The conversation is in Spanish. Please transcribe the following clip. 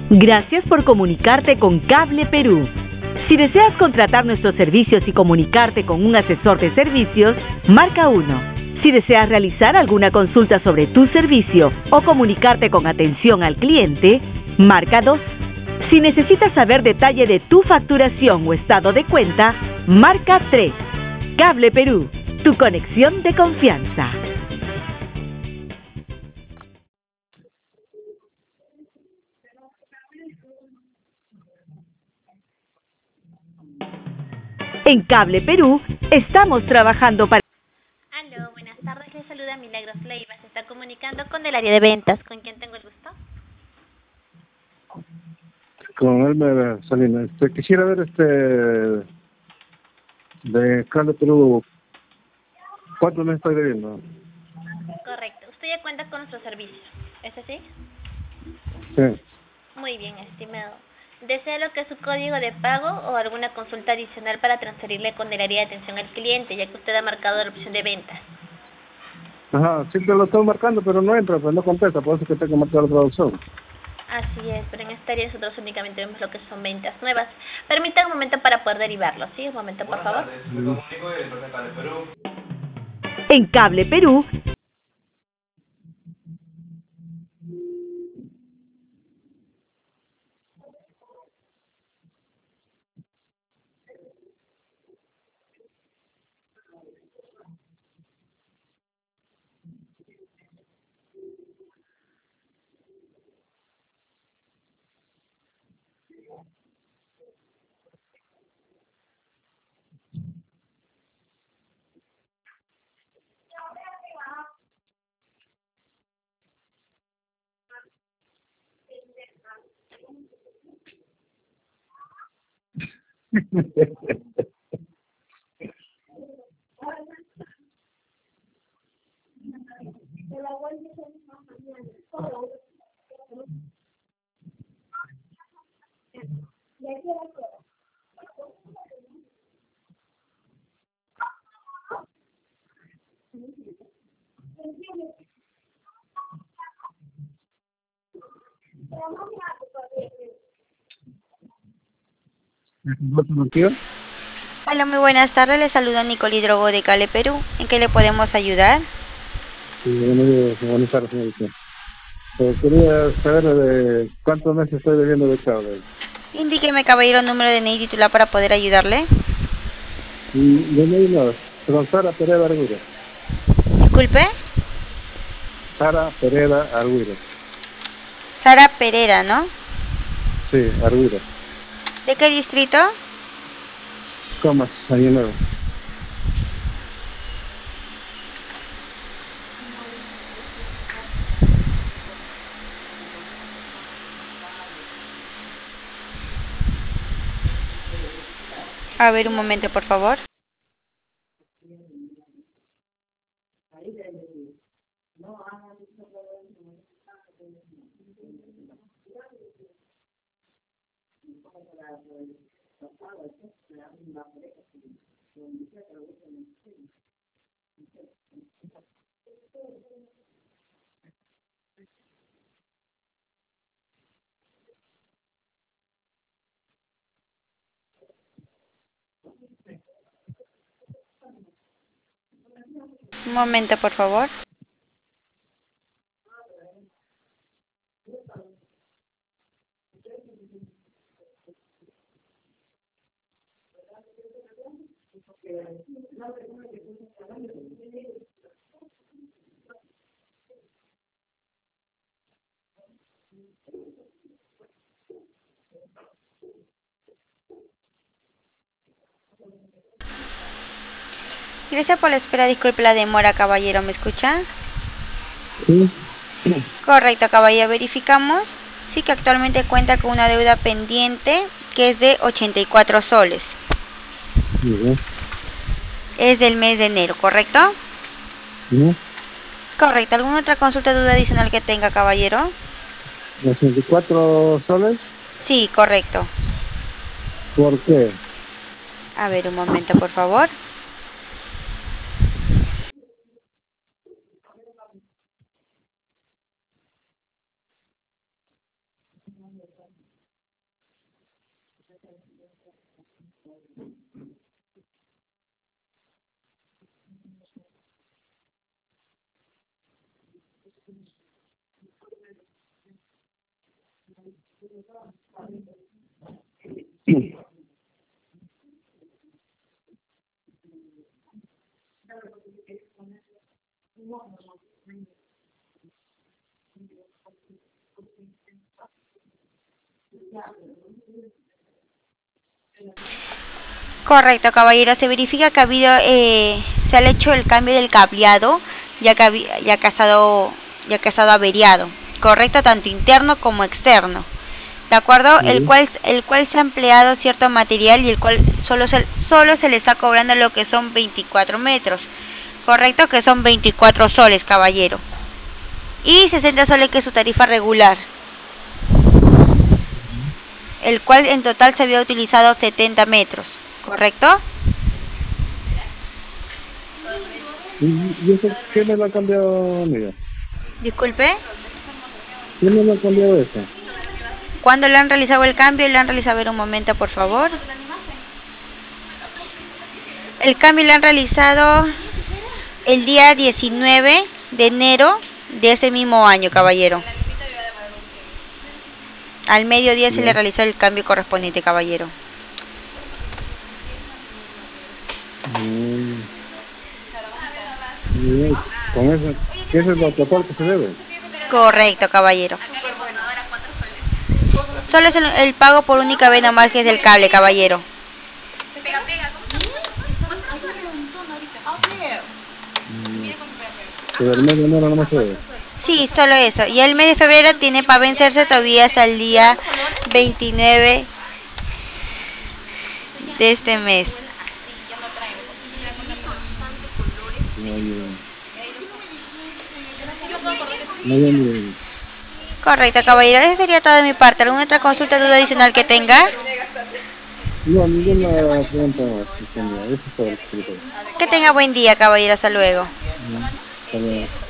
Gracias por comunicarte con Cable Perú. Si deseas contratar nuestros servicios y comunicarte con un asesor de servicios, marca 1. Si deseas realizar alguna consulta sobre tu servicio o comunicarte con atención al cliente, marca 2. Si necesitas saber detalle de tu facturación o estado de cuenta, marca 3. Cable Perú, tu conexión de confianza. En Cable Perú, estamos trabajando para... Aló, buenas tardes, les saluda Milagros Leiva. Se está comunicando con el área de ventas. ¿Con quién tengo el gusto? Con Elmer Salinas. Quisiera ver de Cable Perú, ¿cuánto me estoy debiendo? Correcto. Usted ya cuenta con nuestro servicio. ¿Es así? Sí. Muy bien, estimado. ¿Desea lo que es su código de pago o alguna consulta adicional para transferirle con el área de atención al cliente, ya que usted ha marcado la opción de ventas? Ajá, siempre lo estoy marcando, pero no entra, pues no contesta, por eso es que tengo que marcar la traducción. Así es, pero en esta área nosotros únicamente vemos lo que son ventas nuevas. Permítame un momento para poder derivarlo, ¿sí? Un momento, por favor. En Cable Perú, Hola, muy buenas tardes. Le saluda Nicole Hidrogo de Cable Perú. ¿En qué le podemos ayudar? Sí, buenas tardes, señorita. Quería saber de cuántos meses estoy debiendo de cable. Indíqueme, caballero, número de NIE titular para poder ayudarle. De ahí no, con Sara Pereda Arguira. Disculpe. Sara Pereda Arguira. Sara Pereira, ¿no? Sí, Arguira. ¿De qué distrito? Comas, ahí nuevo. A ver, un momento, por favor. Un momento, por favor. Gracias por la espera. Disculpe la demora, caballero. ¿Me escucha? Sí. Correcto, caballero. Verificamos. Sí que actualmente cuenta con una deuda pendiente que es de 84 soles. Sí. Es del mes de enero, ¿correcto? Sí. Correcto. ¿Alguna otra consulta o duda adicional que tenga, caballero? ¿Los 24 soles? Sí, correcto. ¿Por qué? A ver, un momento, por favor. Correcto, caballero. Se verifica que se ha hecho el cambio del cableado, ya que ha estado averiado. Correcto, tanto interno como externo. ¿De acuerdo? Sí. El cual se ha empleado cierto material y el cual solo se le está cobrando lo que son 24 metros. Correcto, que son 24 soles, caballero. Y 60 soles que es su tarifa regular. El cual en total se había utilizado 70 metros. ¿Correcto? ¿Y eso qué me lo ha cambiado, amiga? Disculpe. ¿Quién me lo ha cambiado eso? ¿Cuándo le han realizado el cambio? Le han realizado, a ver un momento, por favor. El cambio le han realizado el día 19 de enero de ese mismo año, caballero. Al mediodía se le realizó el cambio correspondiente, caballero. Con eso, ¿eso es lo total que se debe? Correcto, caballero. Solo es el pago por única vez nomás que es del cable, caballero. Pero el mes de enero no me se debe. Sí, solo eso. Y el mes de febrero tiene para vencerse todavía hasta el día 29 de este mes. Muy bien. Correcto, caballero. Eso sería todo de mi parte. ¿Alguna otra consulta, duda adicional que tenga? No, ninguna pregunta más. Eso es todo. Que tenga buen día, caballero. Hasta luego. Hasta luego.